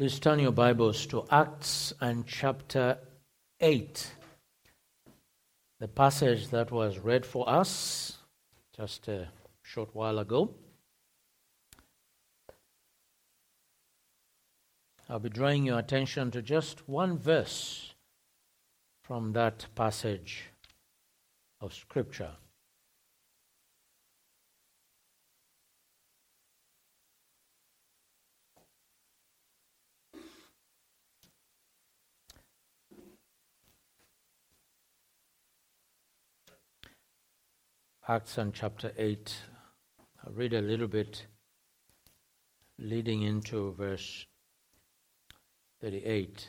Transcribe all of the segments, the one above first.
Please turn your Bibles to Acts and chapter 8. The passage that was read for us just a short while ago. I'll be drawing your attention to just one verse from that passage of Scripture. Acts and chapter 8. I'll read a little bit leading into verse 38.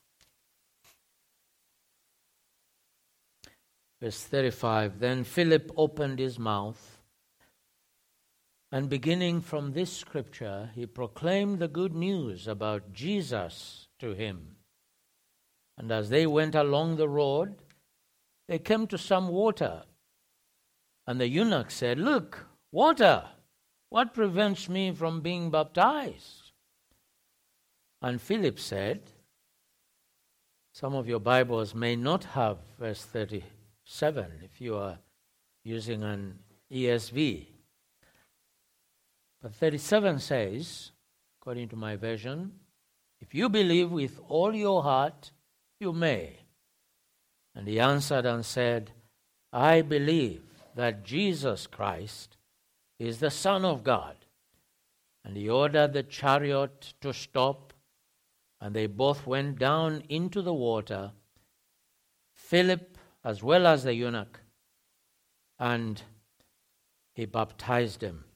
Verse 35, Then Philip opened his mouth, and beginning from this scripture, he proclaimed the good news about Jesus to him. And as they went along the road, they came to some water. And the eunuch said, Look, water, what prevents me from being baptized? And Philip said, some of your Bibles may not have verse 37 if you are using an ESV. But 37 says, according to my version, if you believe with all your heart, you may. And he answered and said, I believe that Jesus Christ is the Son of God. And he ordered the chariot to stop, and they both went down into the water, Philip as well as the eunuch, and he baptized him.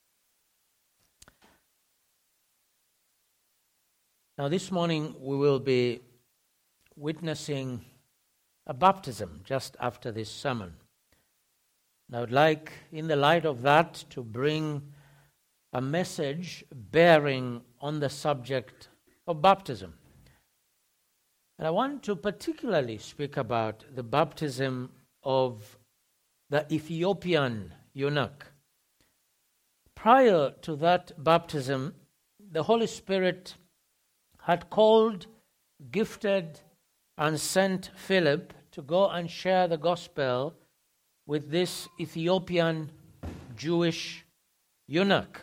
Now this morning we will be witnessing a baptism just after this sermon. And I would like, in the light of that, to bring a message bearing on the subject of baptism. And I want to particularly speak about the baptism of the Ethiopian eunuch. Prior to that baptism, the Holy Spirit had called, gifted, and sent Philip to go and share the gospel with this Ethiopian Jewish eunuch.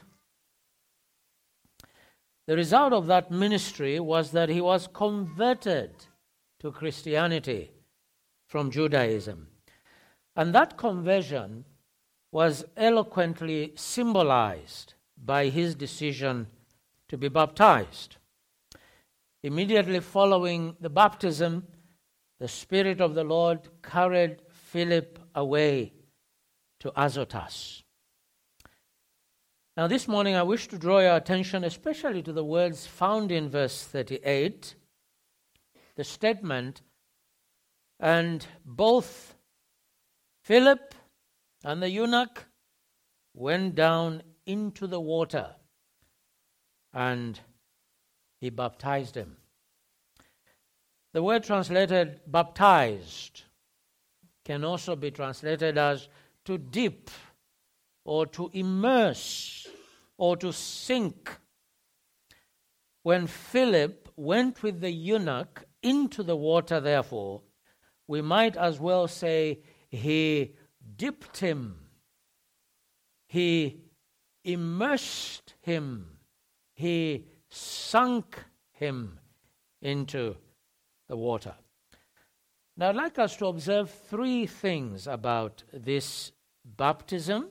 The result of that ministry was that he was converted to Christianity from Judaism. And that conversion was eloquently symbolized by his decision to be baptized. Immediately following the baptism, the Spirit of the Lord carried Philip away to Azotus. Now this morning I wish to draw your attention especially to the words found in verse 38, the statement, and both Philip and the eunuch went down into the water, and he baptized him. The word translated baptized can also be translated as to dip, or to immerse, or to sink. When Philip went with the eunuch into the water, therefore, we might as well say he dipped him, he immersed him, he sunk him into the water. Now, I'd like us to observe three things about this baptism.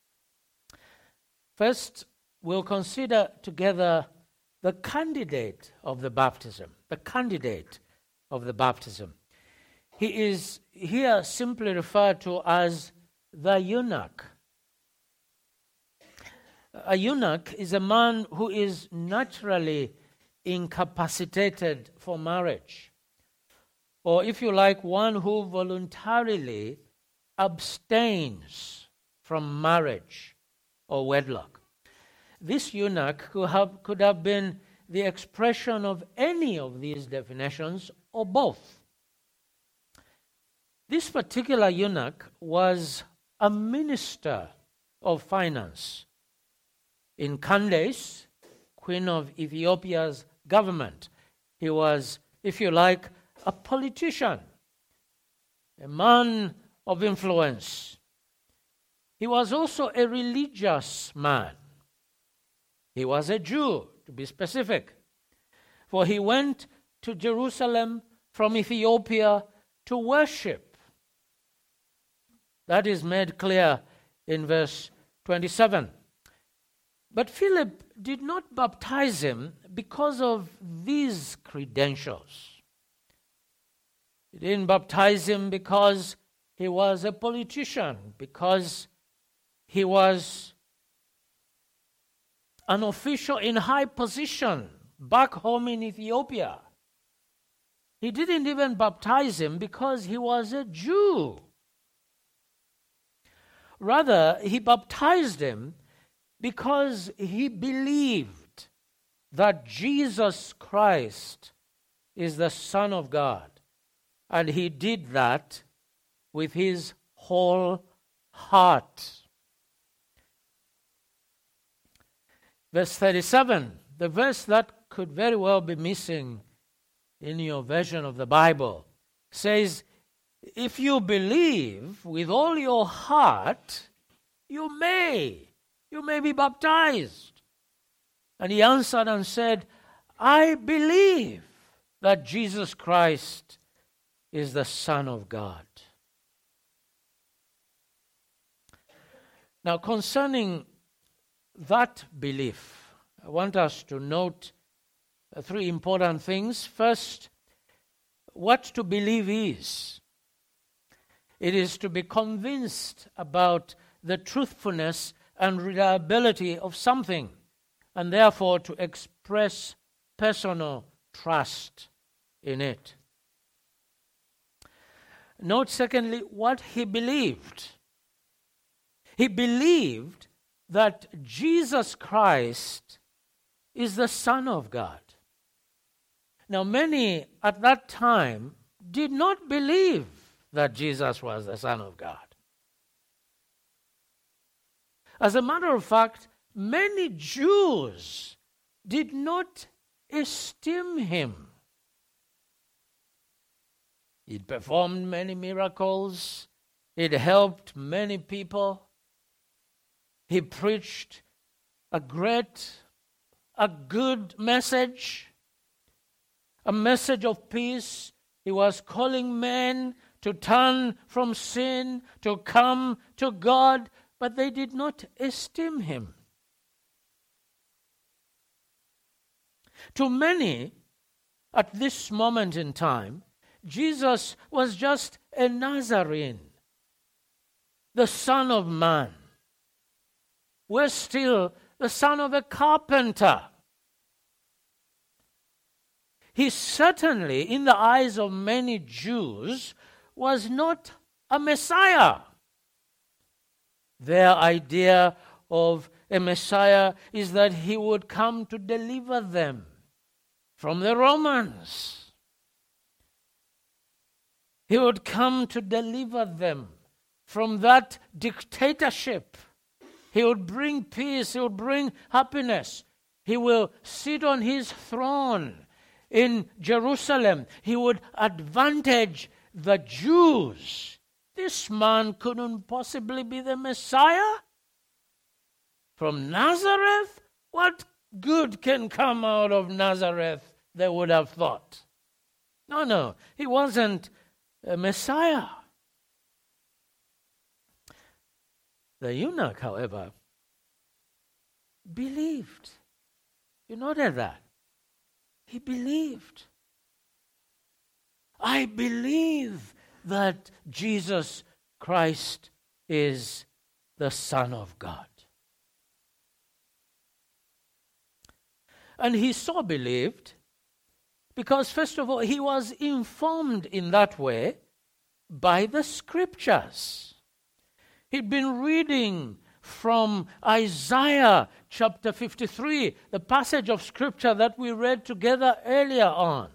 First, we'll consider together the candidate of the baptism. The candidate of the baptism. He is here simply referred to as the eunuch. A eunuch is a man who is naturally incapacitated for marriage, or if you like, one who voluntarily abstains from marriage or wedlock. This eunuch could have been the expression of any of these definitions or both. This particular eunuch was a minister of finance in Candace, queen of Ethiopia's government. He was, if you like, a politician, a man of influence. He was also a religious man. He was a Jew, to be specific, for he went to Jerusalem from Ethiopia to worship. That is made clear in verse 27. But Philip did not baptize him because of these credentials. He didn't baptize him because he was a politician, because he was an official in high position back home in Ethiopia. He didn't even baptize him because he was a Jew. Rather, he baptized him because he believed that Jesus Christ is the Son of God. And he did that with his whole heart. Verse 37, the verse that could very well be missing in your version of the Bible, says, if you believe with all your heart, you may be baptized. And he answered and said, I believe that Jesus Christ is the Son of God. Now, concerning that belief, I want us to note three important things. First, what to believe is. It is to be convinced about the truthfulness and reliability of something, and therefore to express personal trust in it. Note, secondly, what he believed. He believed that Jesus Christ is the Son of God. Now, many at that time did not believe that Jesus was the Son of God. As a matter of fact, many Jews did not esteem him. He'd performed many miracles. He'd helped many people. He preached a good message, a message of peace. He was calling men to turn from sin, to come to God, but they did not esteem him. To many, at this moment in time, Jesus was just a Nazarene, the Son of Man. We're still the son of a carpenter. He certainly, in the eyes of many Jews, was not a Messiah. Their idea of a Messiah is that he would come to deliver them from the Romans. He would come to deliver them from that dictatorship. He would bring peace. He would bring happiness. He will sit on his throne in Jerusalem. He would advantage the Jews. This man couldn't possibly be the Messiah. From Nazareth? What good can come out of Nazareth, they would have thought. No, he wasn't a Messiah. The eunuch, however, believed. You noted that? He believed. I believe that Jesus Christ is the Son of God. And he so believed because, first of all, he was informed in that way by the Scriptures. He'd been reading from Isaiah chapter 53, the passage of Scripture that we read together earlier on.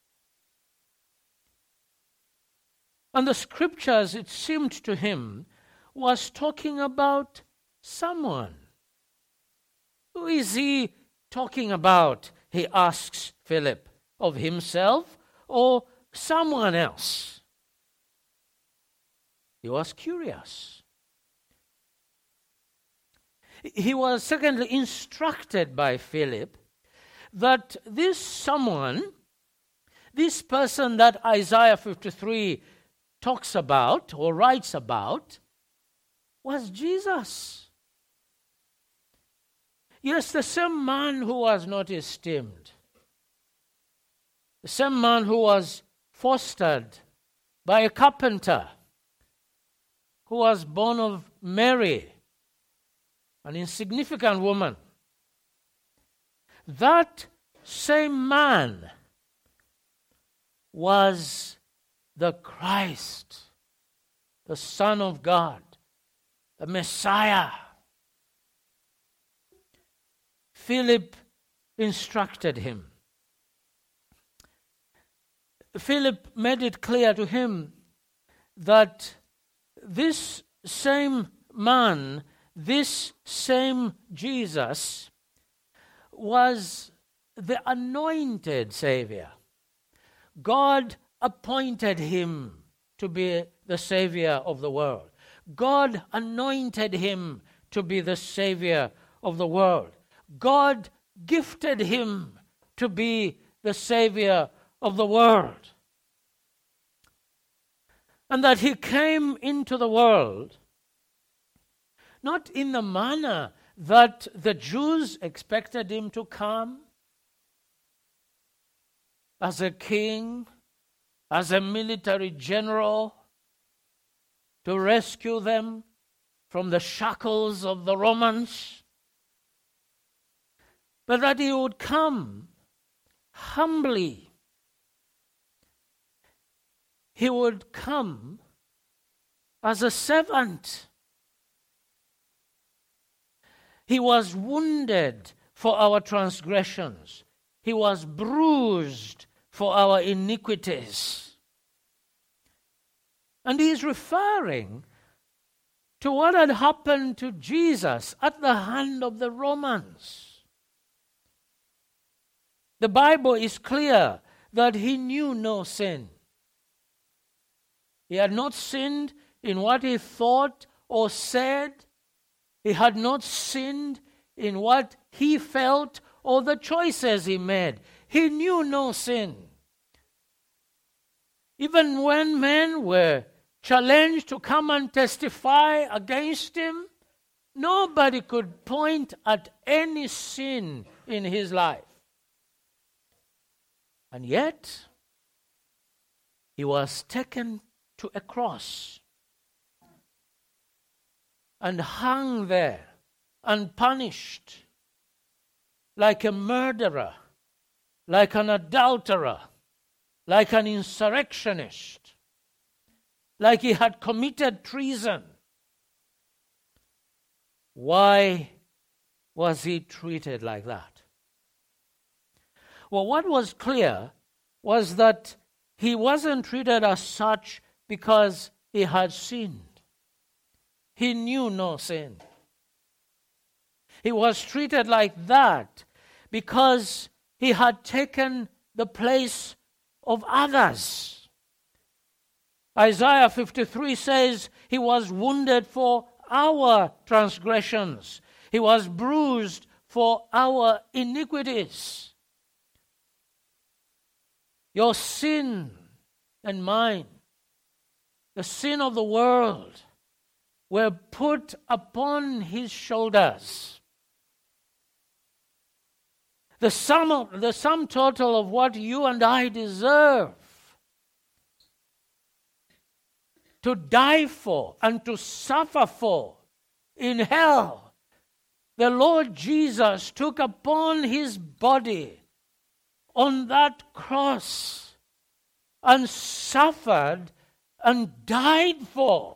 And the Scriptures, it seemed to him, was talking about someone. Who is he talking about? He asks Philip? Of himself or someone else? He was curious. He was secondly instructed by Philip that this someone, this person that Isaiah 53 talks about or writes about, was Jesus. Yes, the same man who was not esteemed, the same man who was fostered by a carpenter, who was born of Mary, an insignificant woman. That same man was the Christ, the Son of God, the Messiah. Philip instructed him. Philip made it clear to him that this same man, this same Jesus, was the anointed Savior. God appointed him to be the Savior of the world. God anointed him to be the Savior of the world. God gifted him to be the Savior of the world. And that he came into the world not in the manner that the Jews expected him to come, as a king, as a military general, to rescue them from the shackles of the Romans, but that he would come humbly. He would come as a servant. He was wounded for our transgressions. He was bruised for our iniquities. And he is referring to what had happened to Jesus at the hand of the Romans. The Bible is clear that he knew no sin. He had not sinned in what he thought or said. He had not sinned in what he felt or the choices he made. He knew no sin. Even when men were challenged to come and testify against him, nobody could point at any sin in his life. And yet, he was taken to a cross and hung there and punished like a murderer, like an adulterer, like an insurrectionist, like he had committed treason. Why was he treated like that? Well, what was clear was that he wasn't treated as such because he had sinned. He knew no sin. He was treated like that because he had taken the place of others. Isaiah 53 says he was wounded for our transgressions. He was bruised for our iniquities. Your sin and mine, the sin of the world, were put upon his shoulders. The sum total of what you and I deserve to die for and to suffer for in hell, the Lord Jesus took upon his body on that cross and suffered and died for.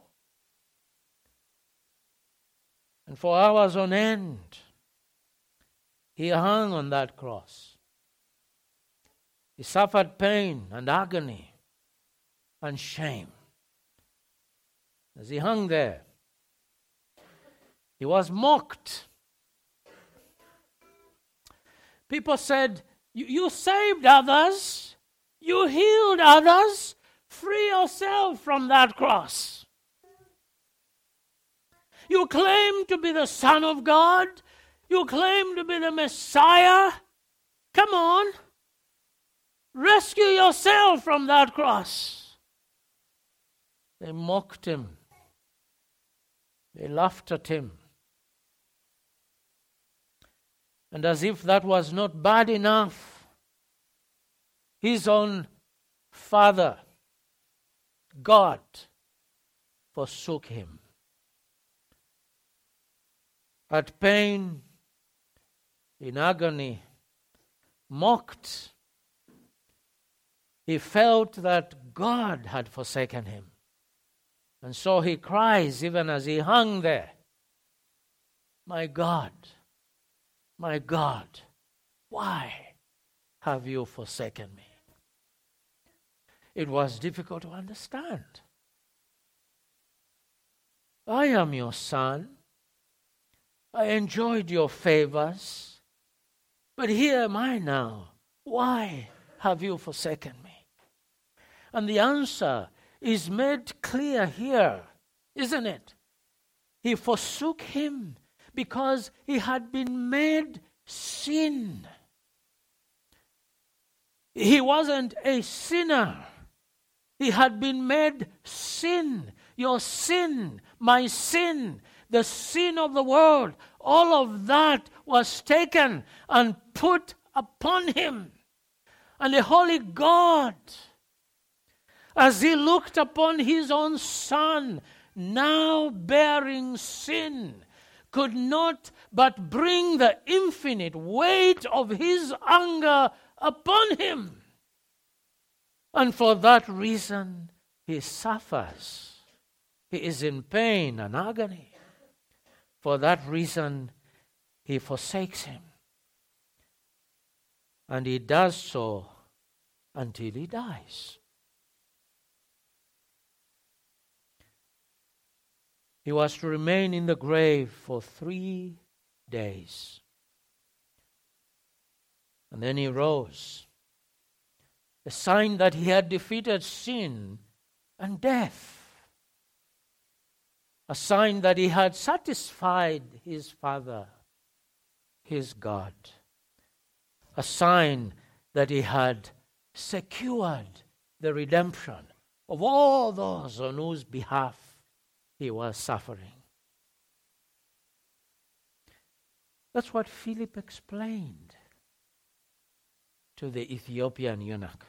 And for hours on end, he hung on that cross. He suffered pain and agony and shame. As he hung there, he was mocked. People said You saved others. You healed others. Free yourself from that cross. You claim to be the Son of God. You claim to be the Messiah. Come on. Rescue yourself from that cross. They mocked him. They laughed at him. And as if that was not bad enough, his own Father, God, forsook him. At pain, in agony, mocked, he felt that God had forsaken him. And so he cries even as he hung there, my God, why have you forsaken me? It was difficult to understand. I am your son. I enjoyed your favors. But here am I now. Why have you forsaken me? And the answer is made clear here, isn't it? He forsook him because he had been made sin. He wasn't a sinner. He had been made sin. Your sin, my sin, the sin of the world, all of that was taken and put upon him. And the holy God, as he looked upon his own son, now bearing sin, could not but bring the infinite weight of his anger upon him. And for that reason, he suffers. He is in pain and agony. For that reason, he forsakes him. And he does so until he dies. He was to remain in the grave for 3 days. And then he rose, a sign that he had defeated sin and death, a sign that he had satisfied his Father, his God, a sign that he had secured the redemption of all those on whose behalf he was suffering. That's what Philip explained to the Ethiopian eunuch.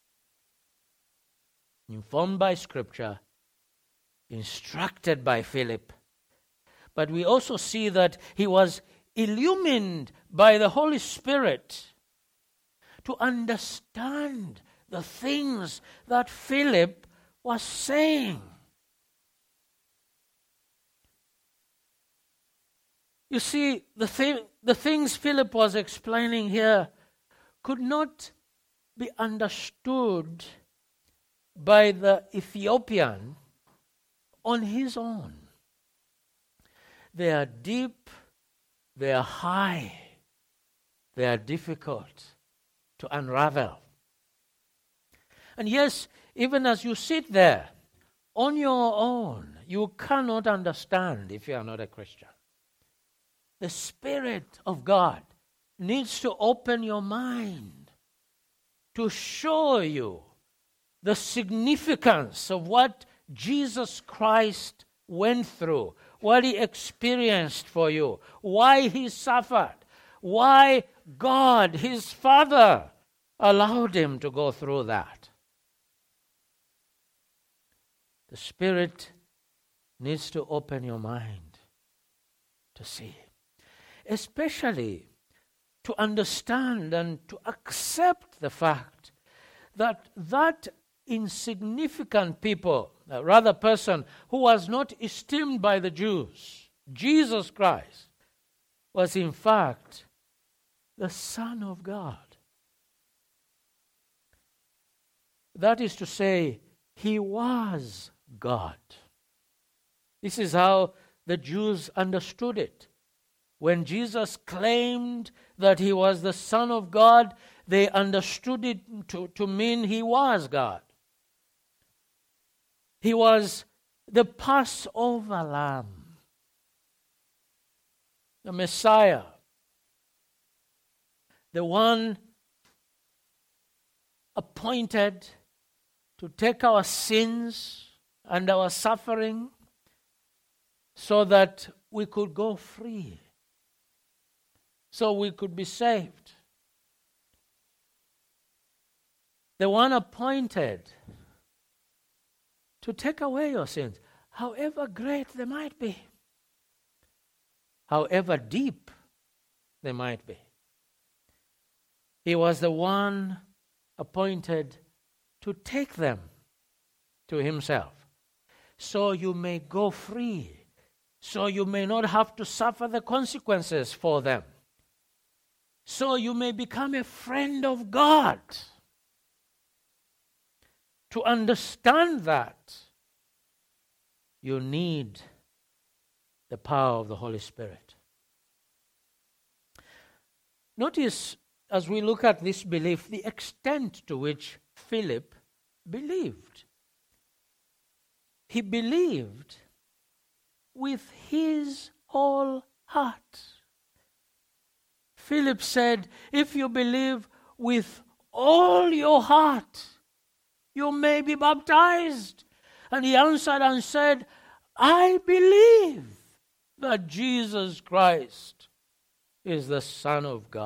Informed by Scripture, instructed by Philip. But we also see that he was illumined by the Holy Spirit to understand the things that Philip was saying. You see, the things Philip was explaining here could not be understood by the Ethiopian on his own. They are deep, they are high, they are difficult to unravel. And yes, even as you sit there on your own, you cannot understand if you are not a Christian. The Spirit of God needs to open your mind to show you the significance of what Jesus Christ went through, what he experienced for you, why he suffered, why God, his Father, allowed him to go through that. The Spirit needs to open your mind to see, especially to understand and to accept the fact that that insignificant person who was not esteemed by the Jews, Jesus Christ, was in fact the Son of God. That is to say, he was God. This is how the Jews understood it. When Jesus claimed that he was the Son of God, they understood it to mean he was God. He was the Passover lamb, the Messiah, the one appointed to take our sins and our suffering so that we could go free, so we could be saved. The one appointed to take away your sins, however great they might be, however deep they might be. He was the one appointed to take them to himself, so you may go free, so you may not have to suffer the consequences for them, so you may become a friend of God. To understand that, you need the power of the Holy Spirit. Notice, as we look at this belief, the extent to which Philip believed. He believed with his whole heart. Philip said, if you believe with all your heart, you may be baptized. And he answered and said, I believe that Jesus Christ is the Son of God.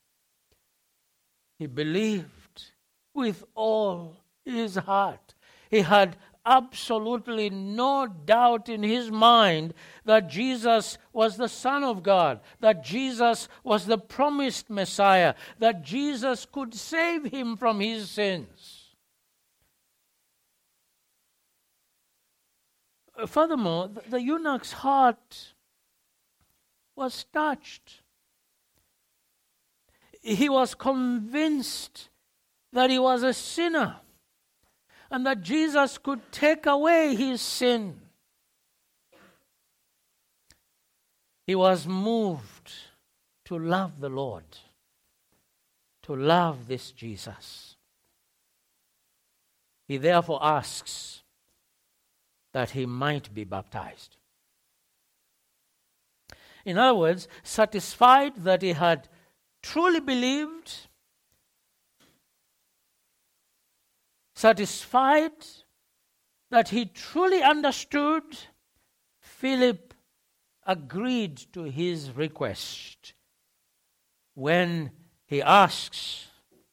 He believed with all his heart. He had absolutely no doubt in his mind that Jesus was the Son of God, that Jesus was the promised Messiah, that Jesus could save him from his sins. Furthermore, the eunuch's heart was touched. He was convinced that he was a sinner and that Jesus could take away his sin. He was moved to love the Lord, to love this Jesus. He therefore asks that he might be baptized. In other words, satisfied that he had truly believed, satisfied that he truly understood, Philip agreed to his request when he asks,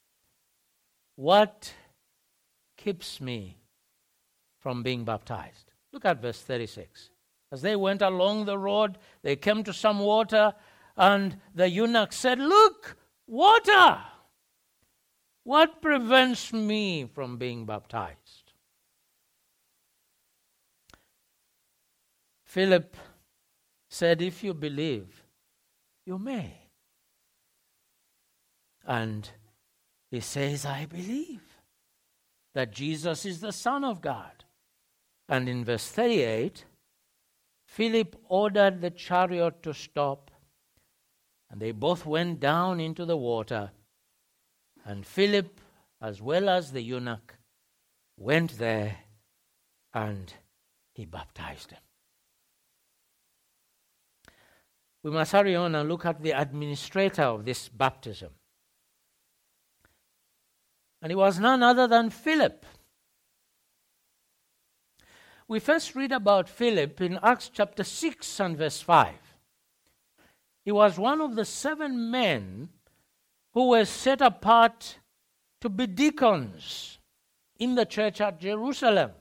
what keeps me from being baptized? Look at verse 36. As they went along the road, they came to some water, and the eunuch said, look, water! What prevents me from being baptized? Philip said, if you believe, you may. And he says, I believe that Jesus is the Son of God. And in verse 38, Philip ordered the chariot to stop, and they both went down into the water, and Philip, as well as the eunuch, went there, and he baptized him. We must hurry on and look at the administrator of this baptism. And he was none other than Philip. We first read about Philip in Acts chapter 6 and verse 5. He was one of the 7 men who were set apart to be deacons in the church at Jerusalem.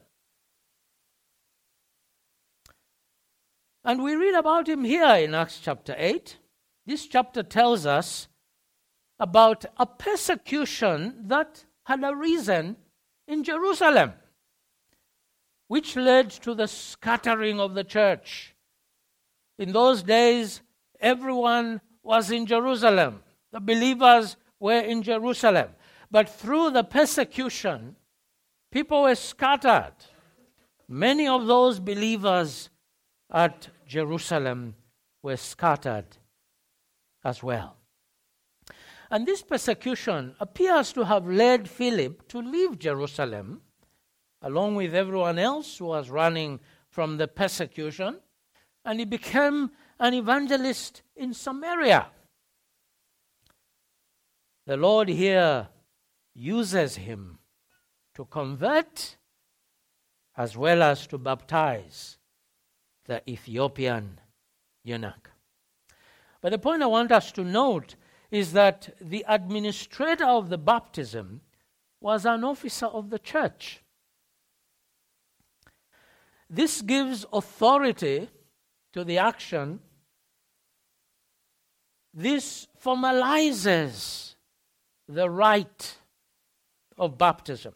And we read about him here in Acts chapter 8. This chapter tells us about a persecution that had arisen in Jerusalem, which led to the scattering of the church. In those days, everyone was in Jerusalem. The believers were in Jerusalem. But through the persecution, people were scattered. Many of those believers at Jerusalem were scattered as well. And this persecution appears to have led Philip to leave Jerusalem, along with everyone else who was running from the persecution, and he became an evangelist in Samaria. The Lord here uses him to convert as well as to baptize the Ethiopian eunuch. But the point I want us to note is that the administrator of the baptism was an officer of the church. This gives authority to the action. This formalizes the rite of baptism.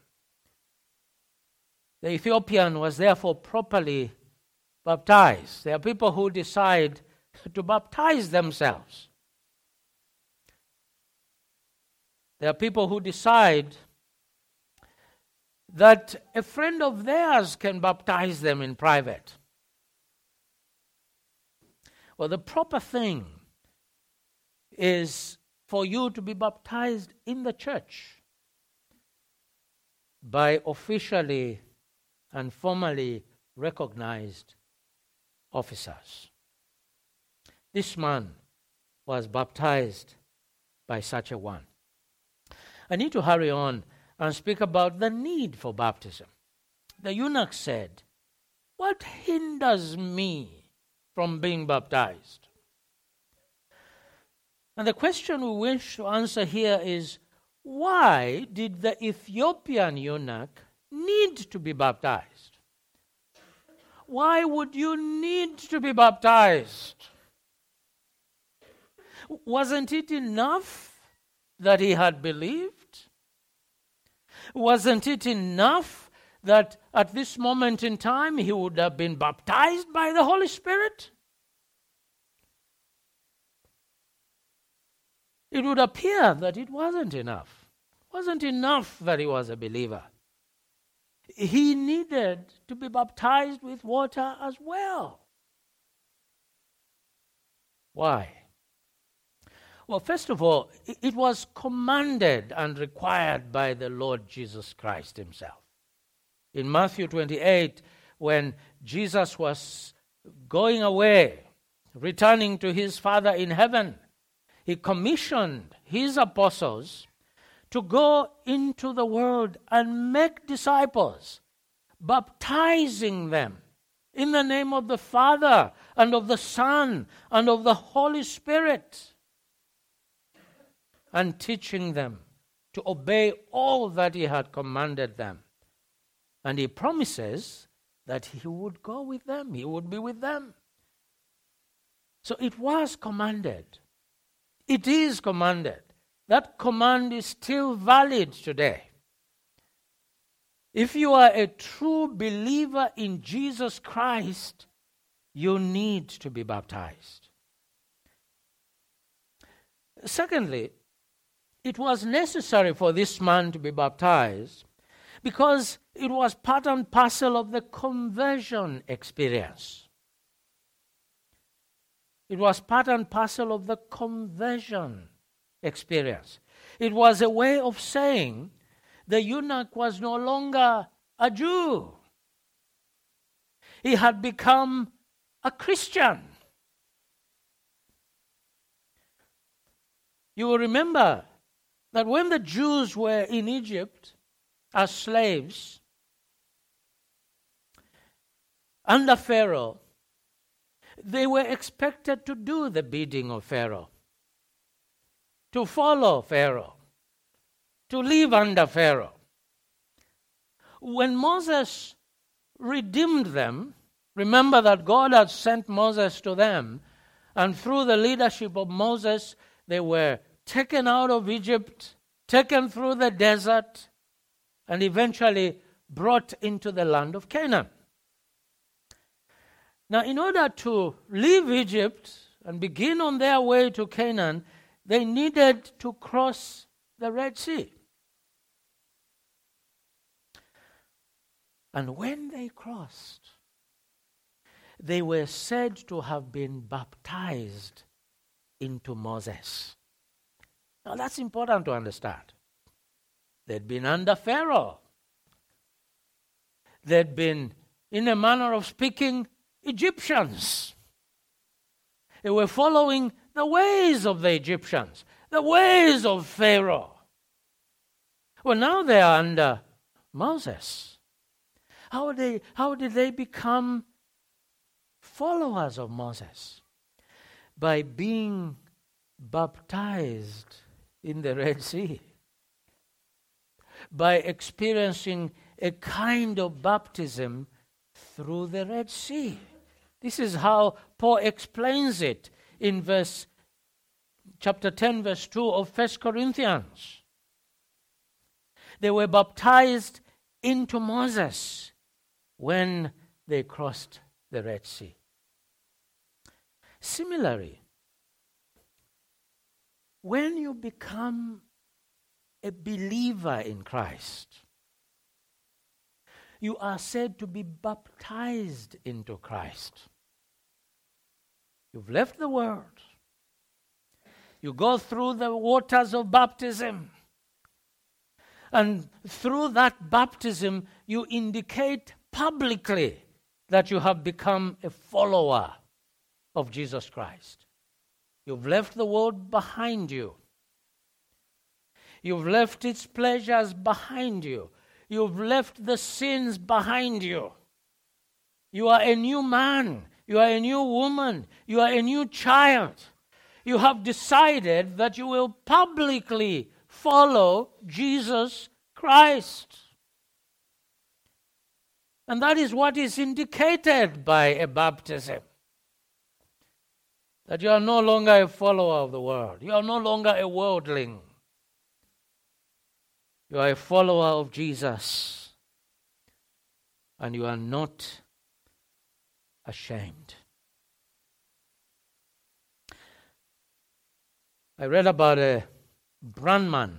The Ethiopian was therefore properly baptized. There are people who decide to baptize themselves. There are people who decide that a friend of theirs can baptize them in private. Well, the proper thing is for you to be baptized in the church by officially and formally recognized officers. This man was baptized by such a one. I need to hurry on and speak about the need for baptism. The eunuch said, "What hinders me from being baptized?" And the question we wish to answer here is, why did the Ethiopian eunuch need to be baptized? Why would you need to be baptized? Wasn't it enough that he had believed? Wasn't it enough that at this moment in time he would have been baptized by the Holy Spirit? It would appear that it wasn't enough. It wasn't enough that he was a believer. He needed to be baptized with water as well. Why? Well, first of all, it was commanded and required by the Lord Jesus Christ himself. In Matthew 28, when Jesus was going away, returning to his Father in heaven, he commissioned his apostles to go into the world and make disciples, baptizing them in the name of the Father and of the Son and of the Holy Spirit, and teaching them to obey all that he had commanded them. And he promises that he would go with them, he would be with them. So it was commanded. It is commanded. That command is still valid today. If you are a true believer in Jesus Christ, you need to be baptized. Secondly, it was necessary for this man to be baptized because it was part and parcel of the conversion experience. It was part and parcel of the conversion experience. It was a way of saying the eunuch was no longer a Jew. He had become a Christian. You will remember that when the Jews were in Egypt as slaves under Pharaoh, they were expected to do the bidding of Pharaoh, to follow Pharaoh, to live under Pharaoh. When Moses redeemed them, remember that God had sent Moses to them, and through the leadership of Moses, they were taken out of Egypt, taken through the desert, and eventually brought into the land of Canaan. Now, in order to leave Egypt and begin on their way to Canaan, they needed to cross the Red Sea. And when they crossed, they were said to have been baptized into Moses. Now that's important to understand. They'd been under Pharaoh. They'd been, in a manner of speaking, Egyptians. They were following the ways of the Egyptians, the ways of Pharaoh. Well, now they are under Moses. How did they become followers of Moses? By being baptized in the Red Sea. By experiencing a kind of baptism through the Red Sea. This is how Paul explains it in chapter 10, verse 2 of 1 Corinthians. They were baptized into Moses when they crossed the Red Sea. Similarly, when you become a believer in Christ, you are said to be baptized into Christ. You've left the world. You go through the waters of baptism. And through that baptism, you indicate publicly that you have become a follower of Jesus Christ. You've left the world behind you. You've left its pleasures behind you. You've left the sins behind you. You are a new man. You are a new woman. You are a new child. You have decided that you will publicly follow Jesus Christ. And that is what is indicated by a baptism. That you are no longer a follower of the world. You are no longer a worldling. You are a follower of Jesus. And you are not ashamed. I read about a brandman,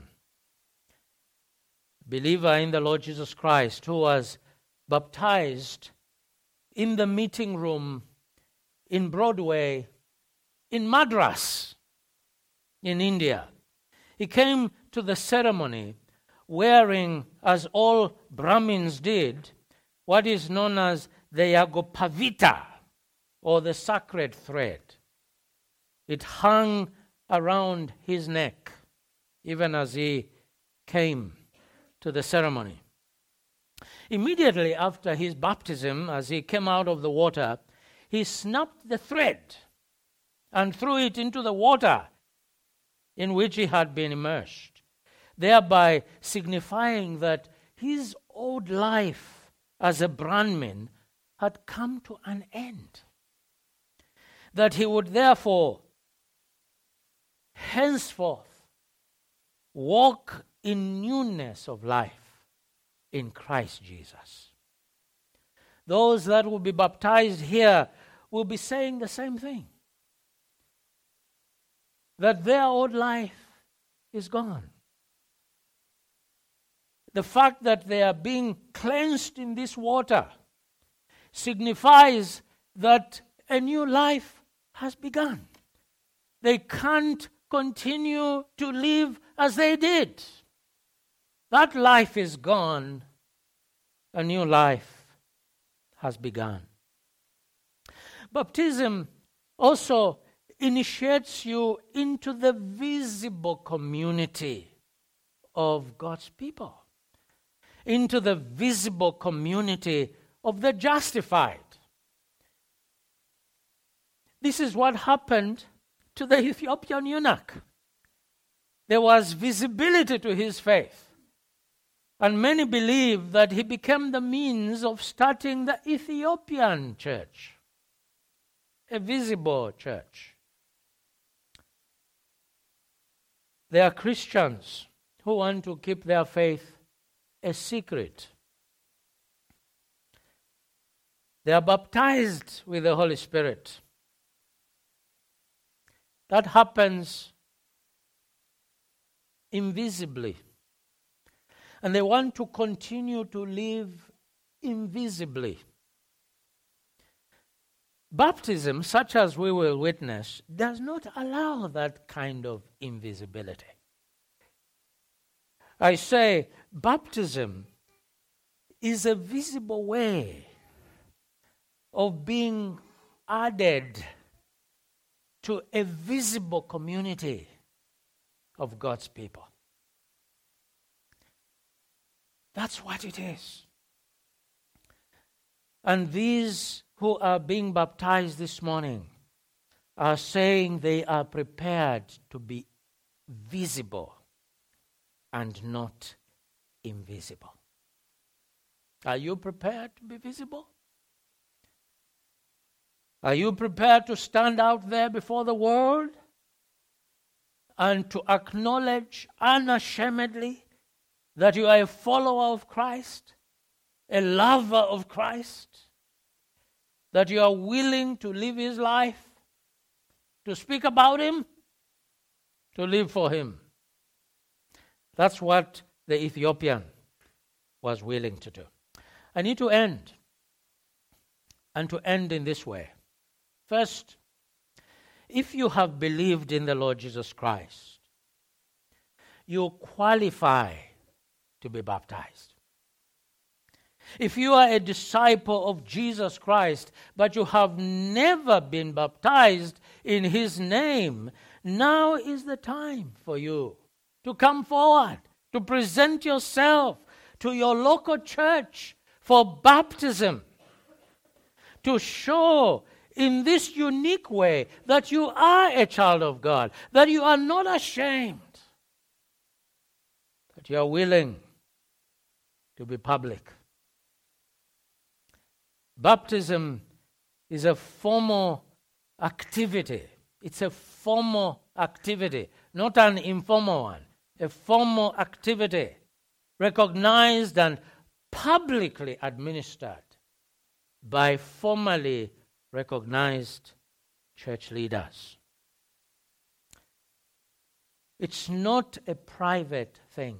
believer in the Lord Jesus Christ, who was baptized in the meeting room in Broadway in Madras, in India. He came to the ceremony wearing, as all Brahmins did, what is known as the Yagopavita, or the sacred thread. It hung around his neck, even as he came to the ceremony. Immediately after his baptism, as he came out of the water, he snapped the thread and threw it into the water in which he had been immersed, thereby signifying that his old life as a Brahmin had come to an end. That he would therefore henceforth walk in newness of life in Christ Jesus. Those that will be baptized here will be saying the same thing. That their old life is gone. The fact that they are being cleansed in this water signifies that a new life has begun. They can't continue to live as they did. That life is gone. A new life has begun. Baptism also initiates you into the visible community of God's people, into the visible community of the justified. This is what happened to the Ethiopian eunuch. There was visibility to his faith, and many believe that he became the means of starting the Ethiopian church, a visible church. There are Christians who want to keep their faith a secret. They are baptized with the Holy Spirit. That happens invisibly. And they want to continue to live invisibly. Baptism, such as we will witness, does not allow that kind of invisibility. I say baptism is a visible way of being added to a visible community of God's people. That's what it is. And these who are being baptized this morning are saying they are prepared to be visible and not invisible. Are you prepared to be visible? Are you prepared to stand out there before the world and to acknowledge unashamedly that you are a follower of Christ, a lover of Christ, that you are willing to live His life, to speak about Him, to live for Him? That's what the Ethiopian was willing to do. I need to end, and to end in this way. First, if you have believed in the Lord Jesus Christ, you qualify to be baptized. If you are a disciple of Jesus Christ, but you have never been baptized in His name, now is the time for you to come forward, to present yourself to your local church for baptism, to show in this unique way that you are a child of God, that you are not ashamed, that you are willing to be public. Baptism is a formal activity. It's a formal activity, not an informal one. A formal activity, recognized and publicly administered by formally recognized church leaders. It's not a private thing.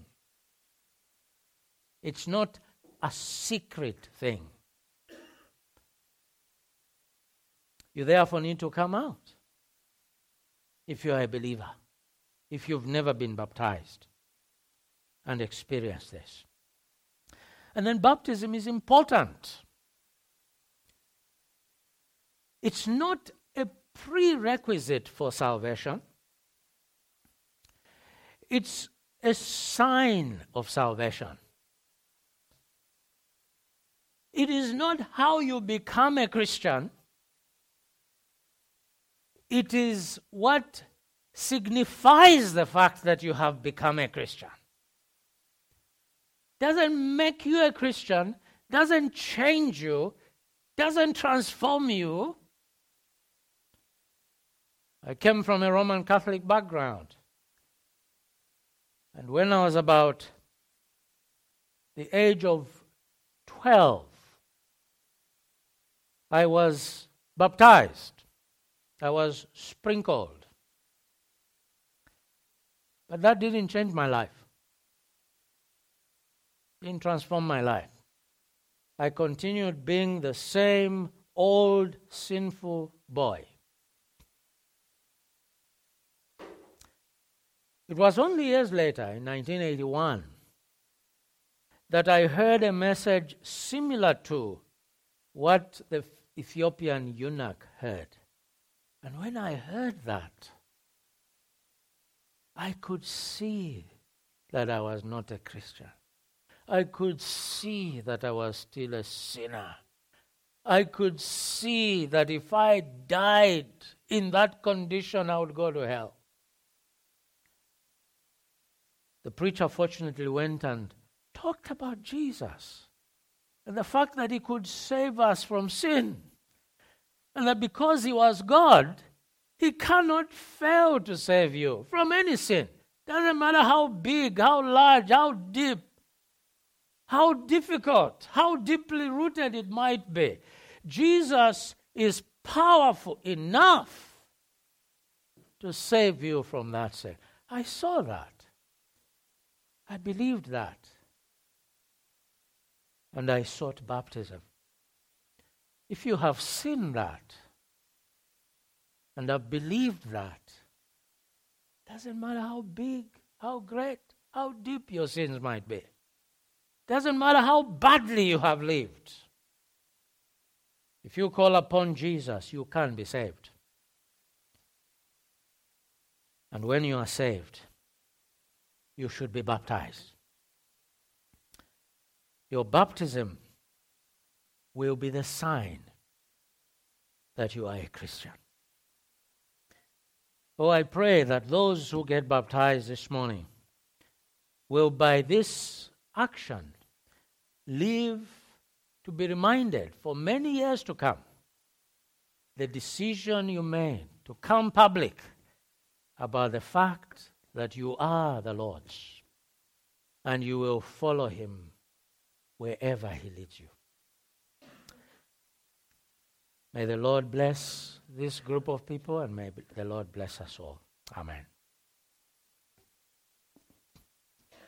It's not a secret thing. You therefore need to come out if you are a believer, if you've never been baptized and experienced this. And then baptism is important. It's not a prerequisite for salvation. It's a sign of salvation. It is not how you become a Christian. It is what signifies the fact that you have become a Christian. Doesn't make you a Christian, doesn't change you, doesn't transform you. I came from a Roman Catholic background. And when I was about the age of 12, I was baptized. I was sprinkled. But that didn't change my life. Didn't transform my life. I continued being the same old sinful boy. It was only years later, in 1981, that I heard a message similar to what the Ethiopian eunuch heard. And when I heard that, I could see that I was not a Christian. I could see that I was still a sinner. I could see that if I died in that condition, I would go to hell. The preacher fortunately went and talked about Jesus and the fact that He could save us from sin. And that because He was God, He cannot fail to save you from any sin. Doesn't matter how big, how large, how deep, how difficult, how deeply rooted it might be. Jesus is powerful enough to save you from that sin. I saw that. I believed that. And I sought baptism. If you have seen that and have believed that, doesn't matter how big, how great, how deep your sins might be. Doesn't matter how badly you have lived. If you call upon Jesus, you can be saved. And when you are saved, you should be baptized. Your baptism will be the sign that you are a Christian. Oh, I pray that those who get baptized this morning will, by this action, live to be reminded for many years to come the decision you made to come public about the fact that you are the Lord's, and you will follow him wherever he leads you. May the Lord bless this group of people, and may the Lord bless us all. Amen.